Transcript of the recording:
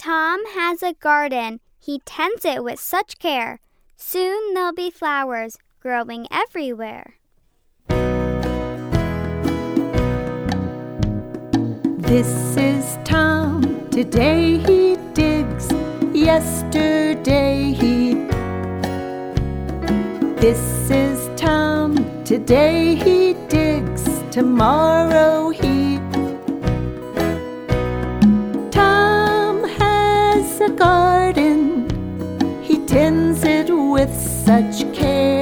Tom has a garden. He tends it with such care. Soon there'll be flowers growing everywhere. This is Tom. Today he digs. Yesterday he. This is Tom. Today he digs. Tomorrow he. Tom has a garden. He tends it with such care.